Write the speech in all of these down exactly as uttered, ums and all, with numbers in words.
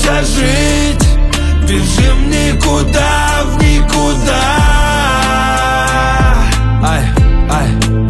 торопимся жить, бежим никуда в никуда. Ай, ай.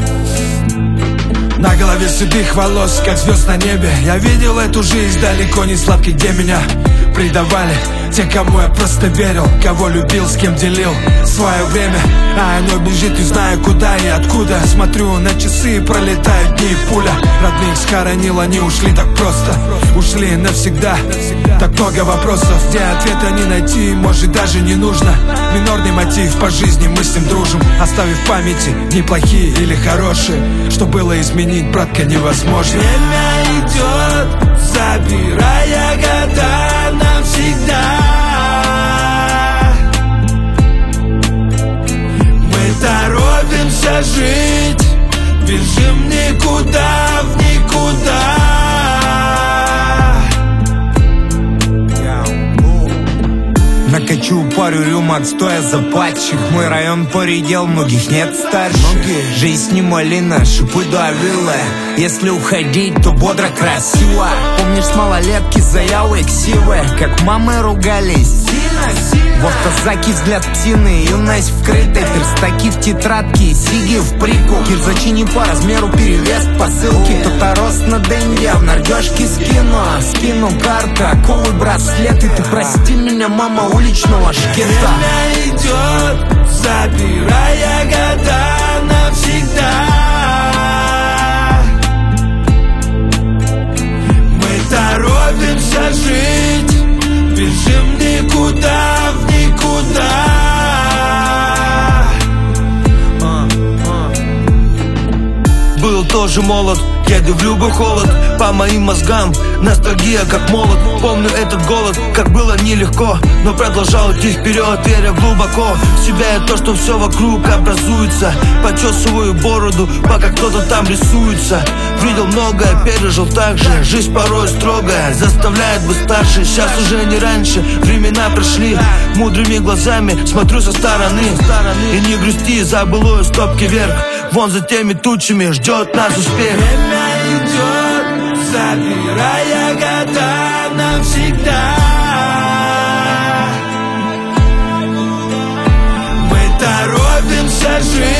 На голове седых волос, как звезд на небе. Я видел эту жизнь далеко не сладкой, где меня предавали те, кому я просто верил, кого любил, с кем делил свое время. А оно бежит, не знаю куда и откуда. Смотрю на часы, пролетают дни, пуля родных схоронил, они ушли так просто, ушли навсегда. Так много вопросов, где ответа не найти, может даже не нужно. Минорный мотив по жизни, мы с ним дружим, оставив в памяти неплохие или хорошие. Что было изменить, братка, невозможно. Время идет, забирая года навсегда. Мы торопимся жить, бежим никуда в никуда. Накачу пару рюмок, стоя за патчик. Мой район поредел, многих нет старше. Жизнь не малина, шипы давила. Если уходить, то бодро, красиво. Помнишь, с малолетки заявы ксивы, как мамы ругались? В автозаке взгляд птины, юность вкрытой, перстаки в тетрадке, сиги в прику. Кирзачи не по размеру, перевес посылки. Кто-то рост на деньги, а в нардежке скину. Скину карта, оковы, браслеты. Ты прости меня, мама уличного шкета. Время идет, забирая года навсегда. Мы торопимся жить, бежим никуда в никуда. Был тоже молод, еду в любой холод. По моим мозгам ностальгия как молот. Помню этот голод, как было нелегко, но продолжал идти вперед, веря глубоко в себя и то, что все вокруг образуется. Почесываю бороду, пока кто-то там рисуется. Видел многое, пережил так же. Жизнь порой строгая, заставляет быть старше. Сейчас уже не раньше, времена прошли. Мудрыми глазами смотрю со стороны. И не грусти, за былое стопки вверх. Вон за теми тучами ждет нас успех. Время идет, забирая года навсегда. Мы торопимся жить,